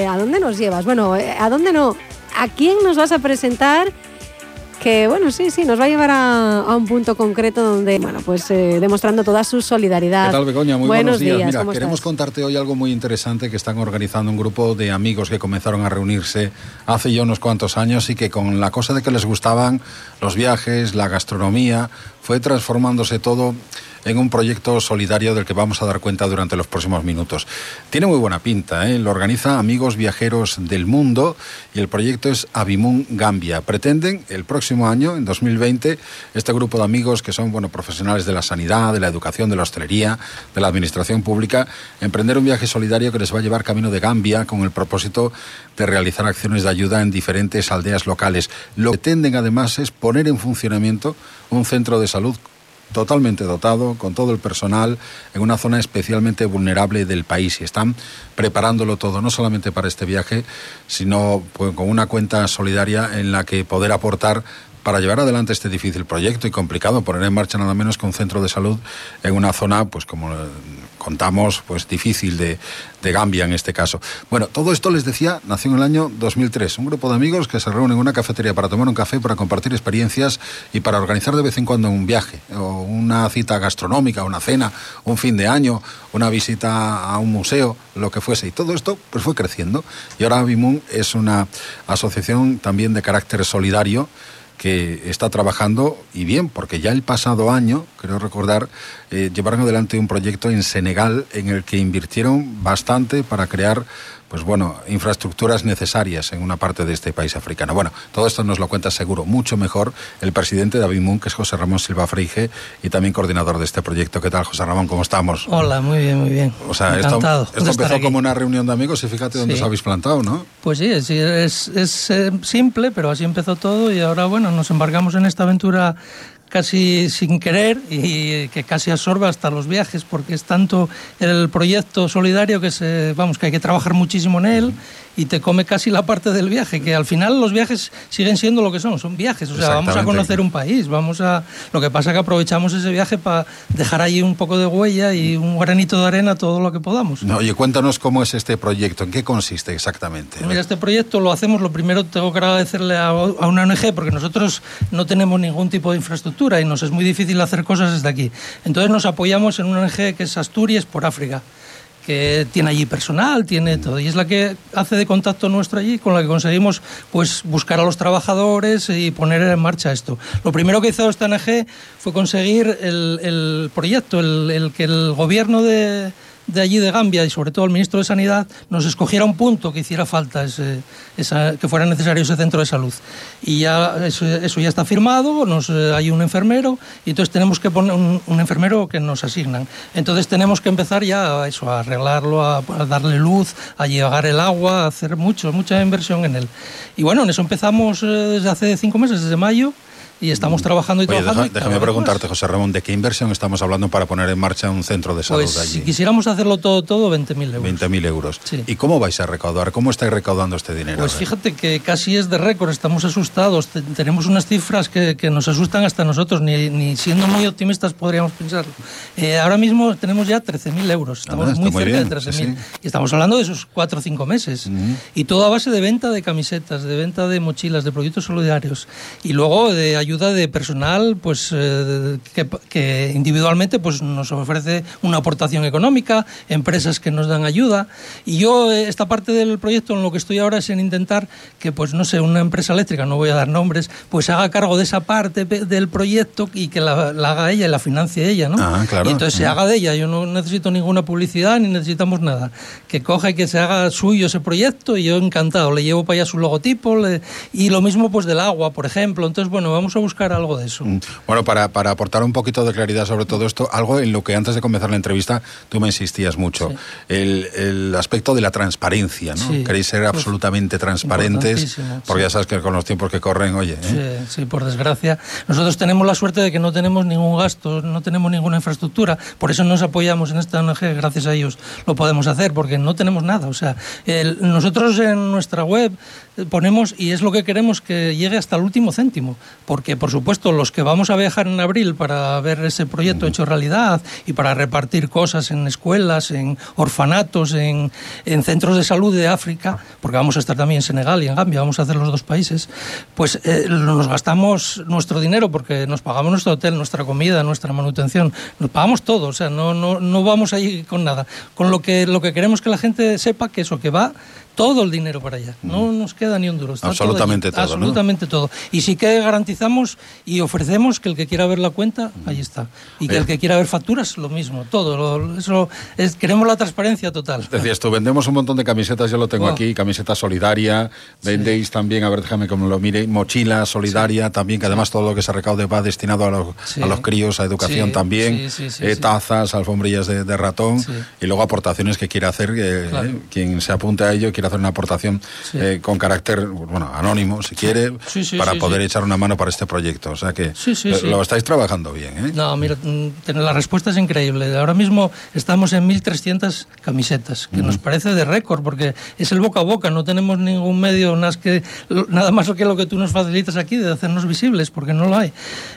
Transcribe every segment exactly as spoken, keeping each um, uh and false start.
¿a dónde nos llevas? Bueno, ¿a dónde no? ¿A quién nos vas a presentar? Que bueno, sí, sí, nos va a llevar a, a un punto concreto donde, bueno, pues eh, demostrando toda su solidaridad. ¿Qué tal, Begoña? Muy buenos, buenos días. días. Mira, ¿Cómo queremos estás? contarte hoy algo muy interesante que están organizando un grupo de amigos que comenzaron a reunirse hace ya unos cuantos años y que con la cosa de que les gustaban los viajes, la gastronomía, fue transformándose todo en un proyecto solidario del que vamos a dar cuenta durante los próximos minutos. Tiene muy buena pinta, ¿eh? Lo organiza Amigos Viajeros del Mundo y el proyecto es Avimun Gambia. Pretenden el próximo año, en dos mil veinte, este grupo de amigos que son, bueno, profesionales de la sanidad, de la educación, de la hostelería, de la administración pública, emprender un viaje solidario que les va a llevar camino de Gambia con el propósito de realizar acciones de ayuda en diferentes aldeas locales. Lo que pretenden además es poner en funcionamiento un centro de salud totalmente dotado, con todo el personal, en una zona especialmente vulnerable del país, y están preparándolo todo, no solamente para este viaje, sino pues, con una cuenta solidaria en la que poder aportar para llevar adelante este difícil proyecto y complicado, poner en marcha nada menos que un centro de salud en una zona, pues como contamos, pues difícil de, de Gambia en este caso. Bueno, todo esto, les decía, nació en el año dos mil tres. Un grupo de amigos que se reúnen en una cafetería para tomar un café, para compartir experiencias y para organizar de vez en cuando un viaje, o una cita gastronómica, una cena, un fin de año, una visita a un museo, lo que fuese. Y todo esto pues fue creciendo. Y ahora Avimun es una asociación también de carácter solidario que está trabajando, y bien, porque ya el pasado año, creo recordar, eh, llevaron adelante un proyecto en Senegal en el que invirtieron bastante para crear, pues bueno, infraestructuras necesarias en una parte de este país africano. Bueno, todo esto nos lo cuenta seguro mucho mejor el presidente de Avimun, que es José Ramón Silva Freige, y también coordinador de este proyecto. ¿Qué tal, José Ramón? ¿Cómo estamos? Hola, muy bien, muy bien. O sea, encantado esto, esto empezó como una reunión de amigos y fíjate dónde sí. os habéis plantado, ¿no? Pues sí, es, es, es eh, simple, pero así empezó todo, y ahora, bueno, nos embarcamos en esta aventura casi sin querer, y que casi absorbe hasta los viajes, porque es tanto el proyecto solidario que se, vamos, que hay que trabajar muchísimo en él, y te come casi la parte del viaje, que al final los viajes siguen siendo lo que son, son viajes, o sea, vamos a conocer un país, vamos a... Lo que pasa es que aprovechamos ese viaje para dejar ahí un poco de huella y un granito de arena, todo lo que podamos. No, oye, cuéntanos cómo es este proyecto, ¿en qué consiste exactamente? Mira, este proyecto lo hacemos, lo primero tengo que agradecerle a, a una O N G, porque nosotros no tenemos ningún tipo de infraestructura y nos es muy difícil hacer cosas desde aquí. Entonces nos apoyamos en una O N G que es Asturias por África, que tiene allí personal, tiene todo, y es la que hace de contacto nuestro allí, con la que conseguimos pues buscar a los trabajadores y poner en marcha esto. Lo primero que hizo esta O N G fue conseguir el, el proyecto, el, el que el gobierno de... de allí de Gambia, y sobre todo el ministro de Sanidad, nos escogiera un punto que hiciera falta, ese, esa, que fuera necesario ese centro de salud. Y ya eso, eso ya está firmado, nos, eh, hay un enfermero, y entonces tenemos que poner un, un enfermero que nos asignan. Entonces tenemos que empezar ya a eso, a arreglarlo, a, a darle luz, a llevar el agua, a hacer mucho, mucha inversión en él. Y bueno, en eso empezamos eh, desde hace cinco meses, desde mayo, y estamos trabajando y Oye, trabajando. Deja, déjame preguntarte, José Ramón, ¿de qué inversión estamos hablando para poner en marcha un centro de salud pues, allí? Si quisiéramos hacerlo todo, todo, veinte mil euros. veinte mil euros. Sí. ¿Y cómo vais a recaudar? ¿Cómo estáis recaudando este dinero? Pues fíjate que casi es de récord, estamos asustados, T- tenemos unas cifras que, que nos asustan hasta nosotros, ni, ni siendo muy optimistas podríamos pensarlo. Eh, ahora mismo tenemos ya trece mil euros, estamos Ah, muy muy cerca bien, de trece mil. sí, sí. Y estamos hablando de esos cuatro o cinco meses. Uh-huh. Y todo a base de venta de camisetas, de venta de mochilas, de proyectos solidarios. Y luego de ayuda de personal, pues eh, que, que individualmente pues nos ofrece una aportación económica, empresas que nos dan ayuda. Y yo, esta parte del proyecto, en lo que estoy ahora es en intentar que, pues no sé, una empresa eléctrica, no voy a dar nombres, pues haga cargo de esa parte del proyecto y que la, la haga ella y la financie ella, ¿no? Ah, claro. Y entonces uh-huh. se haga de ella. Yo no necesito ninguna publicidad ni necesitamos nada. Que coja y que se haga suyo ese proyecto, y yo encantado. Le llevo para allá su logotipo, le, y lo mismo pues del agua, por ejemplo. Entonces, bueno, vamos a buscar algo de eso. Bueno, para, para aportar un poquito de claridad sobre todo esto, algo en lo que antes de comenzar la entrevista tú me insistías mucho, sí. el, el aspecto de la transparencia, ¿no? Sí. Queréis ser absolutamente pues, transparentes, porque sí. ya sabes que con los tiempos que corren, oye... ¿eh? Sí, sí, por desgracia. Nosotros tenemos la suerte de que no tenemos ningún gasto, no tenemos ninguna infraestructura, por eso nos apoyamos en esta O N G, gracias a ellos lo podemos hacer, porque no tenemos nada. O sea, el, nosotros en nuestra web ponemos, y es lo que queremos, que llegue hasta el último céntimo, porque por supuesto los que vamos a viajar en abril para ver ese proyecto hecho realidad y para repartir cosas en escuelas, en orfanatos, en, en centros de salud de África, porque vamos a estar también en Senegal y en Gambia, vamos a hacer los dos países, pues eh, nos gastamos nuestro dinero porque nos pagamos nuestro hotel, nuestra comida, nuestra manutención, nos pagamos todo, o sea, no, no, no vamos ahí con nada. Con lo que, lo que queremos que la gente sepa que eso, que va todo el dinero para allá, no nos queda ni un duro. Está absolutamente todo, todo, ¿no? Absolutamente todo. Y sí que garantizamos y ofrecemos que el que quiera ver la cuenta, ahí está. Y que Oye, el que quiera ver facturas, lo mismo, todo. Lo, eso es, queremos la transparencia total. Decías tú, vendemos un montón de camisetas, yo lo tengo Oh. aquí, camiseta solidaria, vendéis sí. también, a ver, déjame que me lo mire, mochila solidaria sí. también, que además todo lo que se recaude va destinado a, lo, sí. a los críos, a educación sí. también, sí, sí, sí, eh, sí. tazas, alfombrillas de, de ratón, sí. y luego aportaciones que quiera hacer, eh, claro. eh, quien se apunte a ello, quiere hacer una aportación sí. eh, con carácter, bueno, anónimo, si quiere, sí, sí, para sí, poder sí. echar una mano para este proyecto. O sea que sí, sí, sí. lo estáis trabajando bien, ¿eh? No, mira, la respuesta es increíble. Ahora mismo estamos en mil trescientas camisetas, que mm. nos parece de récord, porque es el boca a boca, no tenemos ningún medio más que, nada más que lo que tú nos facilitas aquí, de hacernos visibles, porque no lo hay.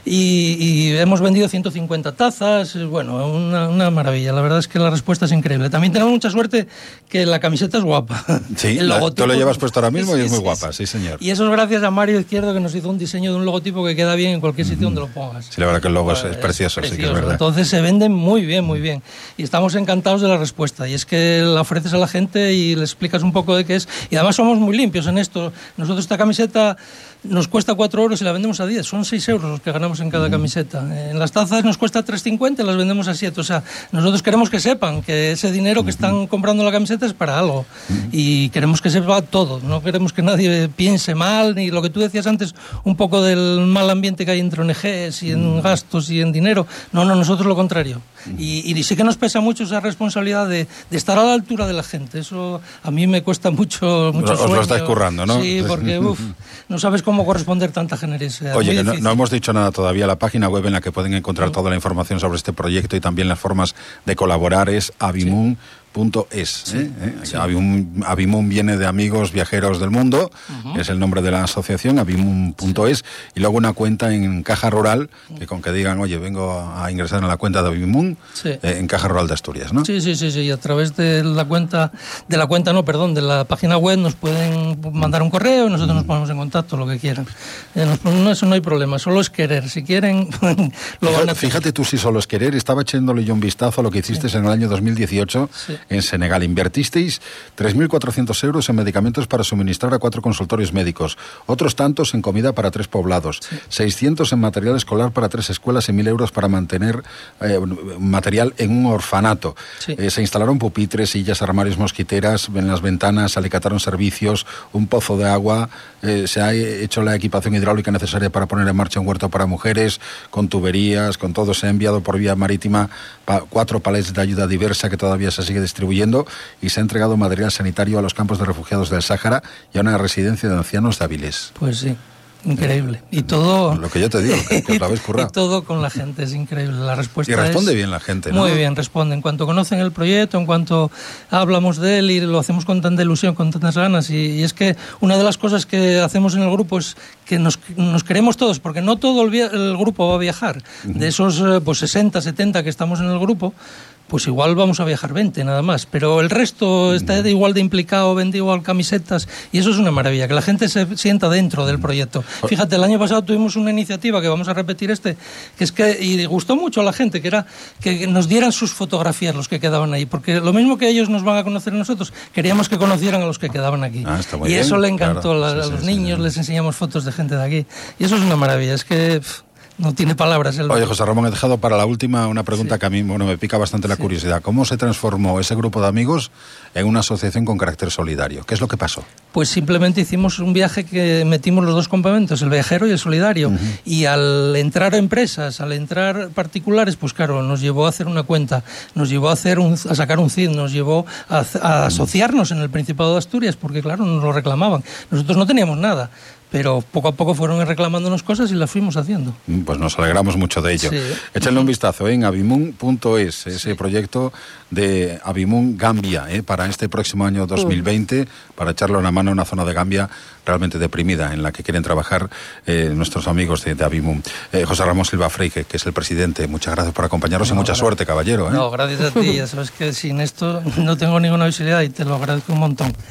Y, y hemos vendido ciento cincuenta tazas, bueno, una, una maravilla. La verdad es que la respuesta es increíble. También tenemos mucha suerte que la camiseta es guapa. Sí, el logotipo, tú lo llevas puesto ahora mismo sí, y es muy sí, guapa, sí, sí señor. Y eso es gracias a Mario Izquierdo, que nos hizo un diseño de un logotipo que queda bien en cualquier sitio mm. donde lo pongas. Sí, la verdad que el logo es, es, precioso, es precioso, sí que es verdad. Entonces se venden muy bien, muy bien. Y estamos encantados de la respuesta. Y es que la ofreces a la gente y le explicas un poco de qué es. Y además somos muy limpios en esto. Nosotros esta camiseta nos cuesta cuatro euros y la vendemos a diez. Son seis euros los que ganamos en cada mm. camiseta. En las tazas nos cuesta tres cincuenta y las vendemos a siete. O sea, nosotros queremos que sepan que ese dinero que están comprando la camiseta es para algo. Mm. Y queremos que sepa todo. No queremos que nadie piense mal, ni lo que tú decías antes, un poco del mal ambiente que hay entre O N Ges y en mm. gastos y en dinero. No, no, nosotros lo contrario. Mm. Y, y sí que nos pesa mucho esa responsabilidad de, de estar a la altura de la gente. Eso a mí me cuesta mucho, mucho Os sueño. lo estáis currando, ¿no? Sí, porque uf, no sabes cómo corresponder tanta generosidad. Oye, que no, no hemos dicho nada todavía. La página web en la que pueden encontrar no. toda la información sobre este proyecto y también las formas de colaborar es avimun punto es. Sí. ¿eh? ¿Eh? Sí. Avimun, Avimun viene de Amigos Viajeros del Mundo, uh-huh. es el nombre de la asociación, avimun punto es, sí. y luego una cuenta en Caja Rural, que con que digan, oye, vengo a ingresar en la cuenta de Avimun, sí. eh, en Caja Rural de Asturias, ¿no? Sí, sí, sí, sí, y a través de la cuenta, de la cuenta no, perdón, de la página web nos pueden mandar un correo y nosotros mm. nos ponemos en contacto, lo que quieran. Eh, nos, no, eso no hay problema, solo es querer, si quieren lo fíjate, van a hacer. Fíjate tú si solo es querer, estaba echándole yo un vistazo a lo que hiciste sí. en el año dos mil dieciocho, sí. en Senegal. Invertisteis tres mil cuatrocientos euros en medicamentos para suministrar a cuatro consultorios médicos, otros tantos en comida para tres poblados, sí. seiscientos en material escolar para tres escuelas y mil euros para mantener eh, material en un orfanato. Sí. Eh, se instalaron pupitres, sillas, armarios, mosquiteras en las ventanas, se alicataron servicios, un pozo de agua, eh, se ha hecho la equipación hidráulica necesaria para poner en marcha un huerto para mujeres, con tuberías, con todo. Se ha enviado por vía marítima pa cuatro palets de ayuda diversa que todavía se sigue distribuyendo, y se ha entregado material sanitario a los campos de refugiados del Sáhara y a una residencia de ancianos de Avilés. Pues sí, increíble. Y todo... Lo que yo te digo, que, que os lo habéis currado. Y todo con la gente, es increíble. La respuesta y responde es... bien la gente, ¿no? Muy bien, responde. En cuanto conocen el proyecto, en cuanto hablamos de él y lo hacemos con tanta ilusión, con tantas ganas. Y, y es que una de las cosas que hacemos en el grupo es que nos, nos queremos todos, porque no todo el, el grupo va a viajar. Uh-huh. De esos pues sesenta, setenta que estamos en el grupo, pues igual vamos a viajar veinte nada más, pero el resto está igual de implicado, vende igual camisetas, y eso es una maravilla, que la gente se sienta dentro del proyecto. Fíjate, el año pasado tuvimos una iniciativa que vamos a repetir este, que es que, y gustó mucho a la gente, que era que nos dieran sus fotografías los que quedaban ahí, porque lo mismo que ellos nos van a conocer a nosotros, queríamos que conocieran a los que quedaban aquí. Ah, está muy y bien, eso le encantó claro. a, a sí, los sí, niños, sí. les enseñamos fotos de gente de aquí, y eso es una maravilla, es que... Pff, no tiene palabras. El... Oye, José Ramón, he dejado para la última una pregunta sí. que a mí bueno, me pica bastante la sí. curiosidad. ¿Cómo se transformó ese grupo de amigos en una asociación con carácter solidario? ¿Qué es lo que pasó? Pues simplemente hicimos un viaje que metimos los dos complementos, el viajero y el solidario. Uh-huh. Y al entrar a empresas, al entrar particulares, pues claro, nos llevó a hacer una cuenta, nos llevó a, hacer un, a sacar un C I D, nos llevó a, a asociarnos en el Principado de Asturias, porque claro, nos lo reclamaban. Nosotros no teníamos nada, pero poco a poco fueron reclamándonos cosas y las fuimos haciendo. Pues nos alegramos mucho de ello. Sí. Échenle un vistazo ¿eh? en avimun punto es, ese sí. proyecto de Avimun Gambia, ¿eh? para este próximo año dos mil veinte, uh. para echarle una mano a una zona de Gambia realmente deprimida, en la que quieren trabajar eh, nuestros amigos de, de Avimun. Eh, José Ramón Silva Freire, que es el presidente, muchas gracias por acompañarnos no, y mucha gracias. suerte, caballero. ¿eh? No, gracias a ti, ya sabes que sin esto no tengo ninguna visibilidad y te lo agradezco un montón.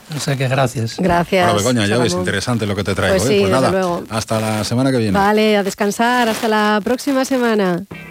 O sea que gracias. Gracias. Bueno, Begoña, ya ves, Ramón. interesante lo que te traigo. Pues ¿eh? sí, Pues desde nada, luego. hasta la semana que viene. Vale, a descansar. Hasta la próxima semana.